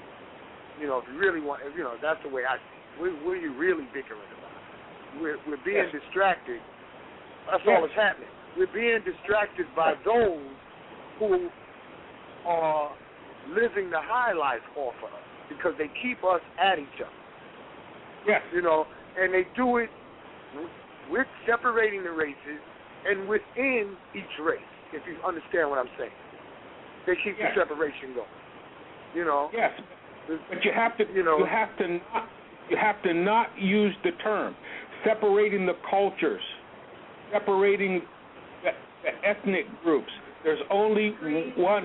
You know, if you really want, if, you know, that's the way I see it. What, what are you really bickering about? We're, we're being yes. distracted. That's yes. all that's happening. We're being distracted by those who are living the high life off of us because they keep us at each other. Yes. You know, and they do it with separating the races and within each race, if you understand what I'm saying. They keep yes. the separation going. You know? Yes. But you have to you know, you have to not you have to not use the term separating the cultures, separating the, the ethnic groups. There's only one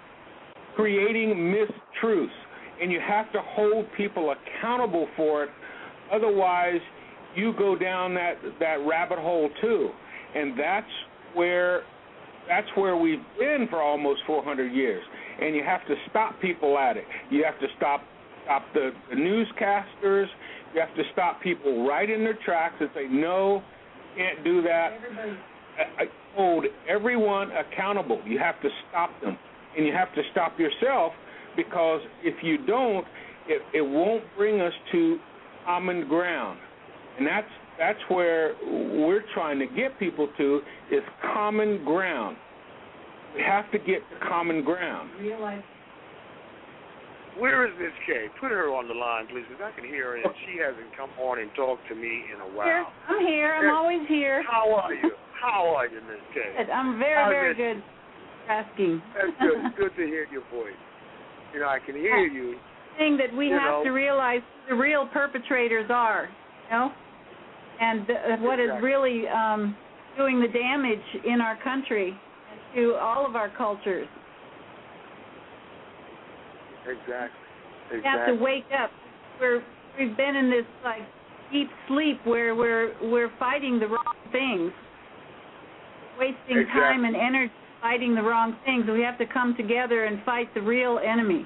creating mistruths, and you have to hold people accountable for it. Otherwise, you go down that, that rabbit hole too, and that's where that's where we've been for almost four hundred years. And you have to stop people at it. You have to stop stop the, the newscasters. You have to stop people right in their tracks and say, no, can't do that. I, I hold everyone accountable. You have to stop them, and you have to stop yourself, because if you don't, it, it won't bring us to common ground. And that's that's where we're trying to get people to, is common ground. We have to get to common ground. Realize. Where is Miss Kay? Put her on the line, please, because I can hear her, and she hasn't come on and talked to me in a while. Here. I'm here. I'm always here. How are you? How are you, Miss Kay? I'm very, How's very it? good. Asking. That's good. It's good to hear your voice. You know, I can hear you. Thing that we you have know. to realize who the real perpetrators are, you know, and uh, what exactly. is really um, doing the damage in our country and to all of our cultures. Exactly. Exactly. We have to wake up. We're we've been in this like deep sleep where we're we're fighting the wrong things, wasting exactly. time and energy fighting the wrong things. We have to come together and fight the real enemy.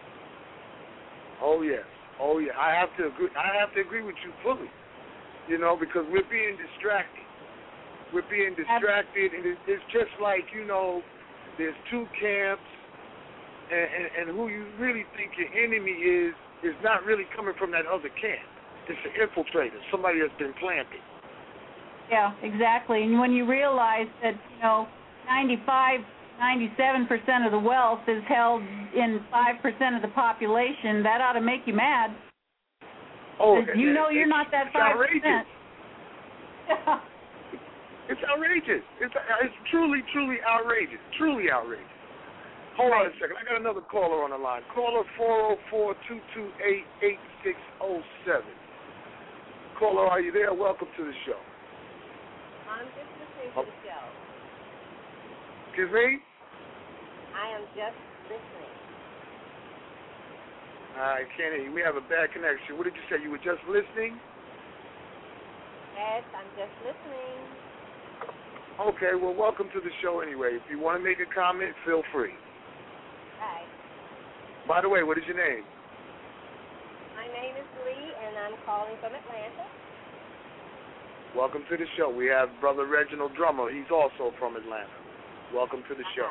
Oh yes, oh yeah. I have to agree. I have to agree with you fully. You know, because we're being distracted. We're being distracted, and it's just like, you know, there's two camps, and, and, and who you really think your enemy is is not really coming from that other camp. It's an infiltrator, somebody that's been planted. Yeah, exactly. And when you realize that, you know, ninety-five, ninety-seven percent of the wealth is held in five percent of the population, that ought to make you mad. Oh, you know you're not that five percent. Yeah. It's outrageous. It's, it's truly, truly outrageous. Truly outrageous. Hold right. on a second. I got another caller on the line. Caller four oh four, two two eight, eight six oh seven. Caller, are you there? Welcome to the show. I'm just listening to the show. Excuse me? I am just listening. I can't hear you. We have a bad connection. What did you say? You were just listening? Yes, I'm just listening. Okay, well, welcome to the show anyway. If you want to make a comment, feel free. Hi. By the way, what is your name? My name is Lee, and I'm calling from Atlanta. Welcome to the show. We have Brother Reginald Drummer. He's also from Atlanta. Welcome to the show.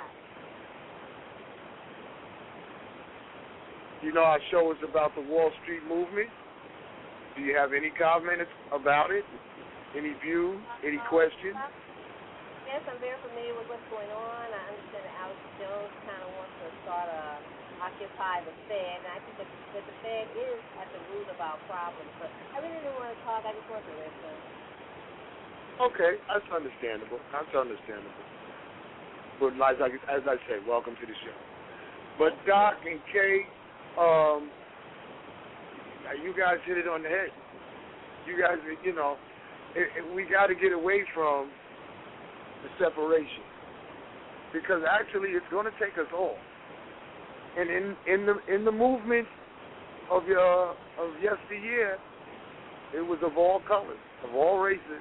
You know our show is about the Wall Street movement. Do you have any comments about it? Any views? Any questions? Yes, I'm very familiar with what's going on. I understand that Alex Jones kind of wants to start a occupy the Fed, and I think that, that the Fed is at the root of our problems. But I really didn't want to talk. I just want to listen. Okay, that's understandable. That's understandable. But like, like as I said, welcome to the show. But Doc and Kay, um, you guys hit it on the head. You guys, you know, it, it, we got to get away from the separation because actually it's going to take us all. And in in the in the movement of your of yesteryear, it was of all colors, of all races.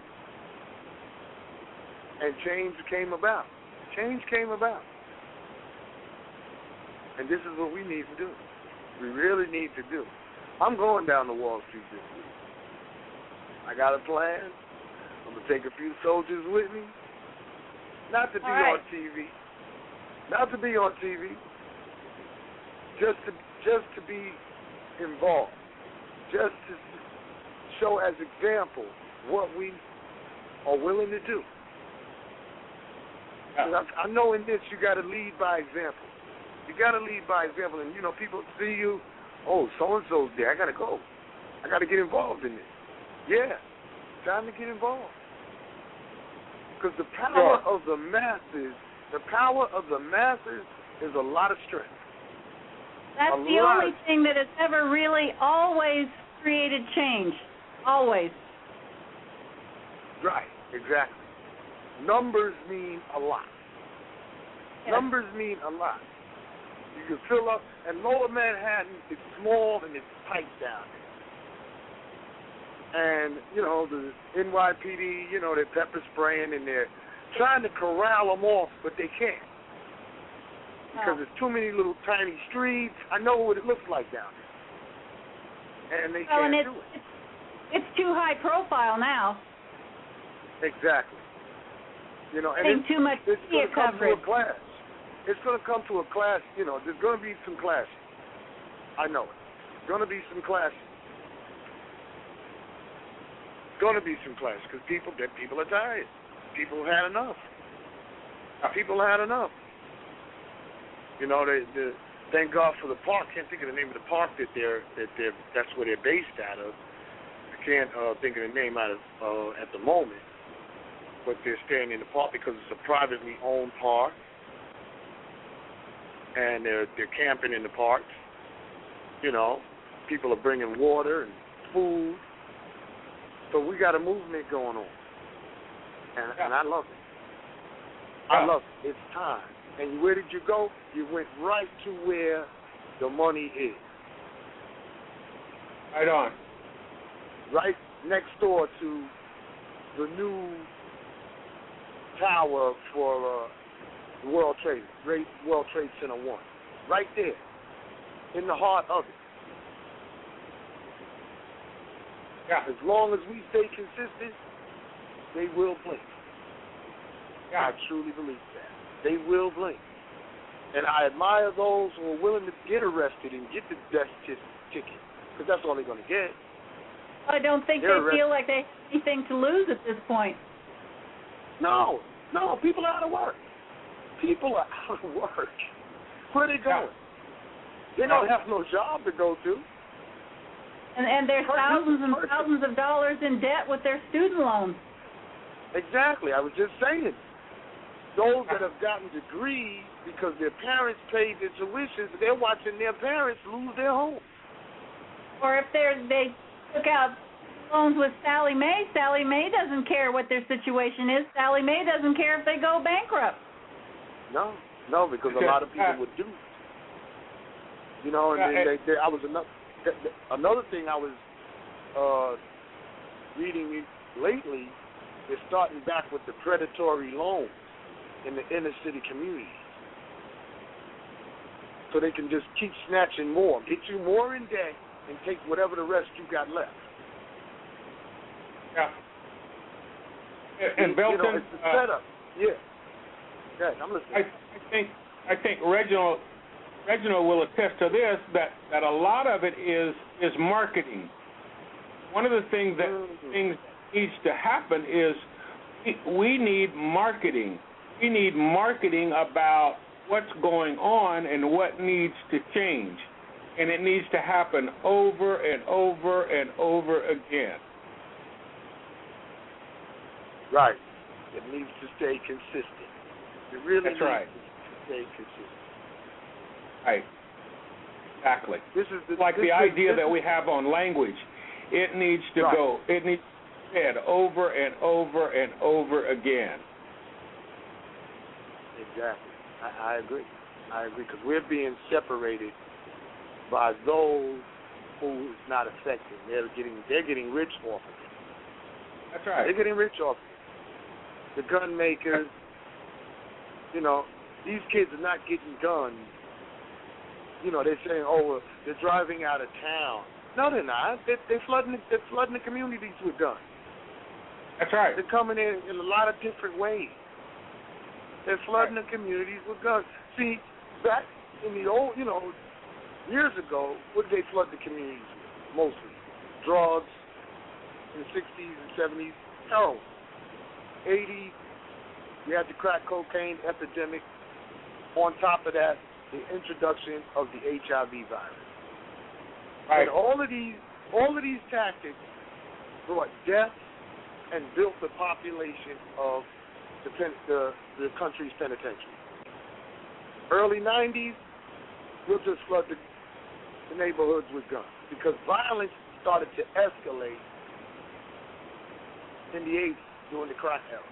And change came about. Change came about. And this is what we need to do. We really need to do. I'm going down to Wall Street this week. I got a plan. I'm going to take a few soldiers with me. Not to be right. on T V. Not to be on T V. Just to, just to be involved. Just to show as example what we are willing to do. I, I know in this you got to lead by example. You got to lead by example. And, you know, people see you, oh, so-and-so's there. I got to go. I got to get involved in this. Yeah, time to get involved. Because the power yeah. of the masses, the power of the masses is a lot of strength. That's a the lot. only thing that has ever really always created change. Always. Right, exactly. Numbers mean a lot. Yes. Numbers mean a lot. You can fill up, and Lower Manhattan is small and it's tight down there. And, you know, the N Y P D, you know, they're pepper spraying and they're trying to corral them off, but they can't. Because oh. there's too many little tiny streets. I know what it looks like down there. And they well, can't and it's, do it. It's too high profile now. Exactly. You know, and it's it's, too much it's going to come coverage. to a clash. It's going to come to a clash. You know, there's going to be some clashes. I know it. There's going to be some clashes. Going to be some clashes because people, people are tired. People had enough. People had enough. You know, they, they, thank God for the park. Can't think of the name of the park that they're that they're that's where they're based out of. I can't uh, think of the name out of uh, at the moment. But they're staying in the park because it's a privately owned park, and they're they're camping in the parks. You know, people are bringing water and food. So we got a movement going on, and and I love it. I love it. It's time. And where did you go? You went right to where the money is. Right on. Right next door to the new tower for uh, the World Trade, Great World Trade Center One, right there, in the heart of it. Yeah. As long as we stay consistent, they will blink. Yeah. I truly believe that. They will blink. And I admire those who are willing to get arrested and get the death t- ticket, because that's all they're going to get. I don't think They're they arrested. feel like they have anything to lose at this point. No, no, people are out of work. People are out of work. Where are they going? They don't have no job to go to. And and there's Perfect. thousands and Perfect. thousands of dollars in debt with their student loans. Exactly. I was just saying. Those that have gotten degrees because their parents paid their tuitions, they're watching their parents lose their home. Or if they're they took out loans with Sally Mae, Sally Mae doesn't care what their situation is. Sally Mae doesn't care if they go bankrupt. No, no, because a lot of people would do. You know, and then they, they, I was another another thing I was uh, reading lately they're starting back with the predatory loans in the inner city communities. So they can just keep snatching more, get you more in debt, and take whatever the rest you got left. Yeah. And, and Belton, you know, it's the setup. Uh, yeah. Okay, I'm listening. I, I think I think Reginald Reginald will attest to this, that, that a lot of it is is marketing. One of the things that mm-hmm. things that needs to happen is we, we need marketing. We need marketing about what's going on and what needs to change. And it needs to happen over and over and over again. Right. It needs to stay consistent. It really That's needs right. to stay consistent. Right. Exactly. This is the, like this, the this, idea this that we have on language. It needs to right. go. It needs to be said over and over and over again. Exactly. I, I agree. I agree, because we're being separated by those who it's not affecting. They're getting they're getting rich off of it. That's right. They're getting rich off of it. The gun makers, you know, these kids are not getting guns. You know, they're saying, oh, well, they're driving out of town. No, they're not. They're, they're flooding. They're flooding the communities with guns. That's right. They're coming in in a lot of different ways. They're flooding the communities with guns. See, back in the old, you know, years ago, what did they flood the communities with? Mostly drugs. In the sixties and seventies, heroin. eighties, we had the crack cocaine epidemic. On top of that, the introduction of the H I V virus. Right. And all of these, all of these tactics brought death and built the population of the, the, the country's penitentiary. Early nineties, we'll just flood the, the neighborhoods with guns because violence started to escalate in the eighties during the crack era.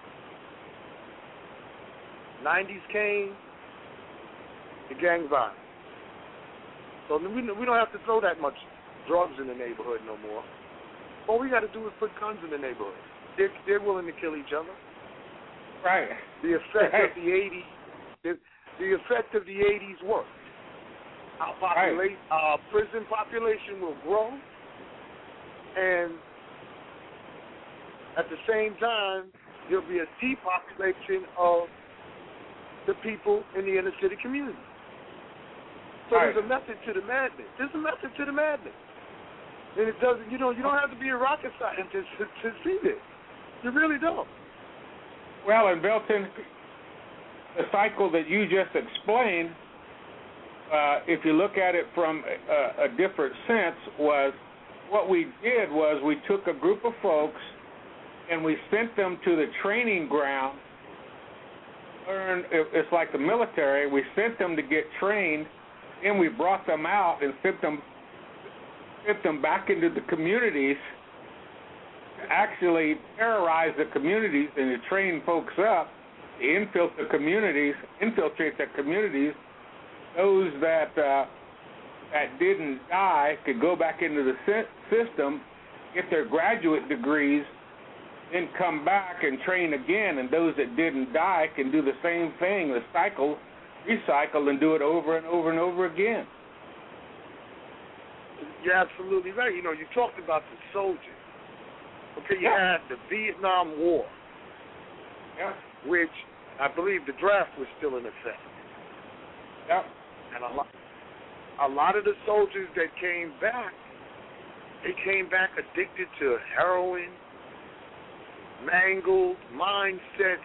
nineties came, the gang violence. So we, we don't have to throw that much drugs in the neighborhood no more. All we got to do is put guns in the neighborhood. They're, they're willing to kill each other. Right. The effect right. of the eighties, the, the effect of the eighties worked. Our population, right. our prison population will grow, and at the same time, there'll be a depopulation of the people in the inner city community. So right. there's a method to the madness. There's a method to the madness, and it doesn't. You know, you don't have to be a rocket scientist to, to see this. You really don't. Well, and Belton, the cycle that you just explained, uh, if you look at it from a, a different sense, was what we did was we took a group of folks and we sent them to the training ground. Learn, it's like the military. We sent them to get trained, and we brought them out and sent them sent them back into the communities to actually terrorize the communities and to train folks up, to infiltrate the communities, infiltrate the communities. Those that uh, that didn't die could go back into the system, get their graduate degrees, then come back and train again, and those that didn't die can do the same thing, the cycle, recycle, and do it over and over and over again. You're absolutely right. You know, you talked about the soldiers. Okay, you yeah. had the Vietnam War, yeah. which I believe the draft was still in effect. Yeah. And a lot, a lot of the soldiers that came back, they came back addicted to heroin, mangled mindsets,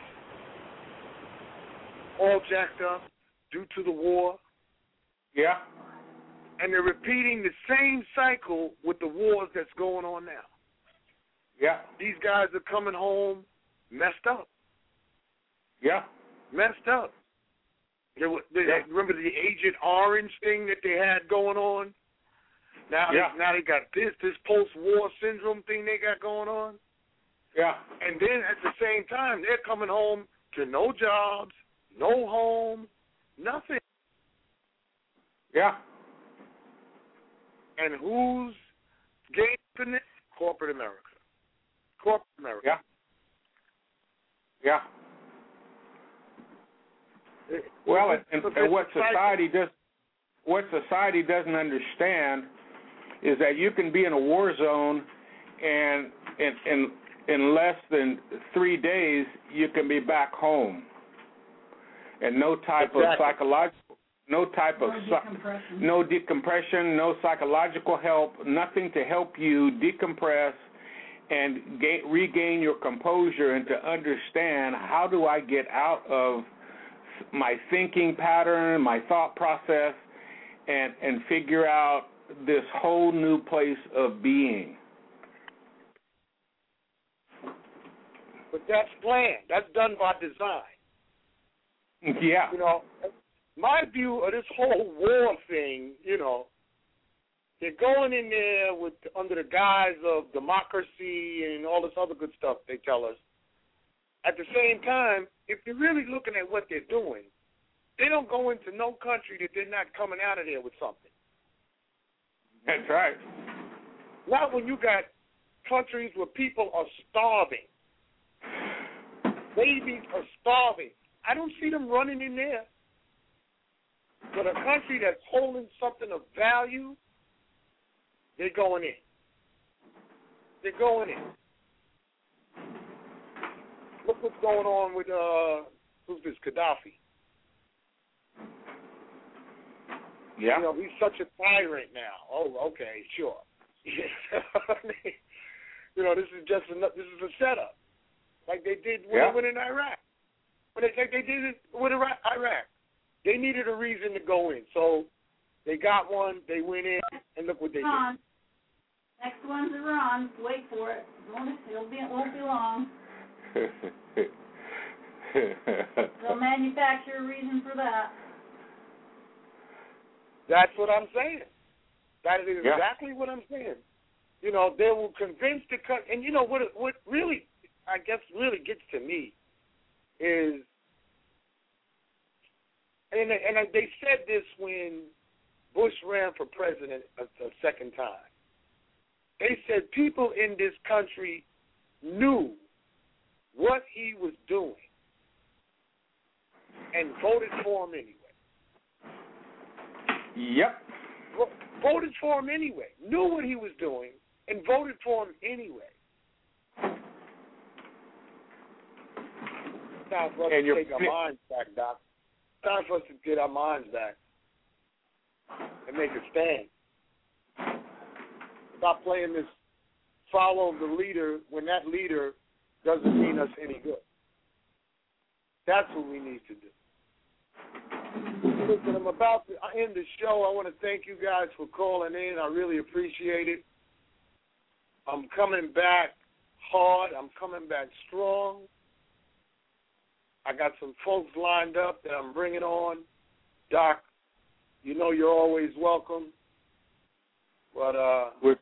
all jacked up due to the war. Yeah. And they're repeating the same cycle with the wars that's going on now. Yeah. These guys are coming home messed up. Yeah. Messed up. They, they, yeah. Remember the Agent Orange thing that they had going on? Now, yeah. they, now they got this, this post-war syndrome thing they got going on. Yeah. And then at the same time, they're coming home to no jobs, no home, nothing. Yeah. And who's gaining it? Corporate America. corporate America. Yeah. Yeah. It, well, it, and, and what society does, what society doesn't understand is that you can be in a war zone, and in in in less than three days you can be back home, and no type exactly. of psychological, no type No of decompression. no decompression, no psychological help, nothing to help you decompress and gain, regain your composure and to understand how do I get out of my thinking pattern, my thought process, and and figure out this whole new place of being. But that's planned. That's done by design. Yeah. You know, my view of this whole war thing, you know, they're going in there with under the guise of democracy and all this other good stuff they tell us. At the same time, if you're really looking at what they're doing, they don't go into no country that they're not coming out of there with something. That's right. Not when you got countries where people are starving. Babies are starving. I don't see them running in there. But a country that's holding something of value, they're going in. They're going in. Look what's going on with, uh, who's this, Gaddafi. Yeah. You know, he's such a tyrant now. Oh, okay, sure. You know, this is just a, this is a setup, like they did when yeah. they went in Iraq. When they like they did it with Iraq. They needed a reason to go in, so they got one. They went in, and look what they Iran. did. Next one's Iran. Wait for it. It'll be, it won't be long. They'll manufacture a reason for that. That's what I'm saying. That is yeah. exactly what I'm saying. You know, they will convince the country. And you know what? What really, I guess, really gets to me is, and and they said this when Bush ran for president a, a second time. They said people in this country knew what he was doing and voted for him anyway. Yep. Voted for him anyway. Knew what he was doing and voted for him anyway. Time for us and to take our minds back, Doc. Time for us to get our minds back and make a stand. Stop playing this follow the leader when that leader doesn't mean us any good. That's what we need to do. Listen, I'm about to end the show. I want to thank you guys for calling in. I really appreciate it. I'm coming back hard. I'm coming back strong. I got some folks lined up that I'm bringing on. Doc, you know you're always welcome. But uh, We're-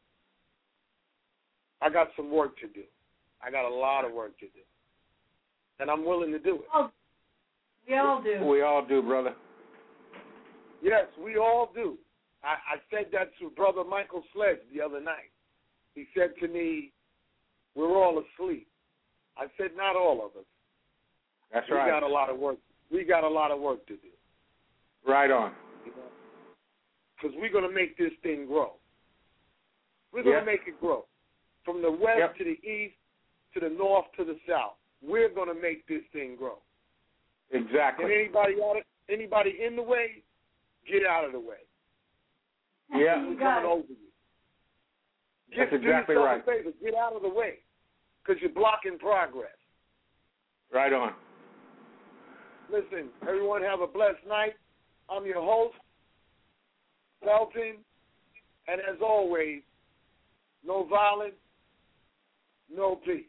I got some work to do. I got a lot of work to do. And I'm willing to do it. Oh, we all do. We all do, brother. Yes, we all do. I, I said that to Brother Michael Sledge the other night. He said to me, we're all asleep. I said, not all of us. That's we right. We got a lot of work. We got a lot of work to do. Right on. Because we're going to make this thing grow. We're going to yep. make it grow. From the west yep. to the east, to the north, to the south. We're going to make this thing grow. Exactly. And anybody out of, anybody in the way, get out of the way. Yeah. We're coming over you. Get, That's exactly do right. A favor. Get out of the way because you're blocking progress. Right on. Listen, everyone have a blessed night. I'm your host, Felton, and as always, no violence, no peace.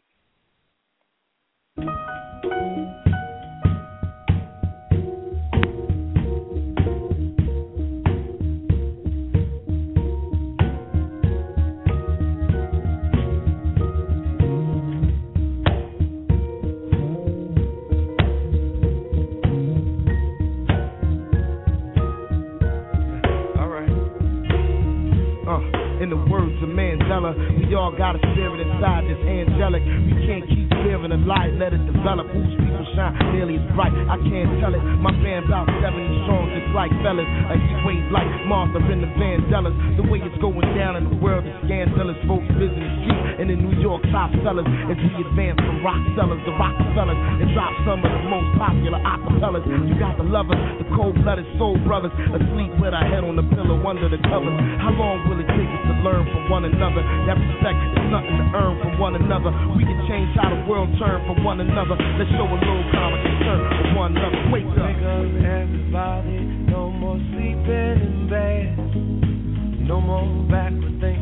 Uh, In the words of Mandela, we all got a spirit inside that's angelic. We can't keep living a lie, let it develop. Whose people shine nearly as bright, I can't tell it. My band about seventy strong, just like fellas. A heat wave like Martha in the Vandellas. The way it's going down in the world is scandalous. Folks visiting the street and the New York top sellers as we advance from rock sellers to Rockefellers and drop some of the most popular acapellas. You got the lovers, the cold-blooded soul brothers, asleep with our head on the pillow under the covers. How long will it take us to learn from one another? That respect is nothing to earn from one another. We can change how the world turn for one another. Let's show a little common concern for one another. Wake up. Wake up, everybody. No more sleeping in bed. No more backward thinking.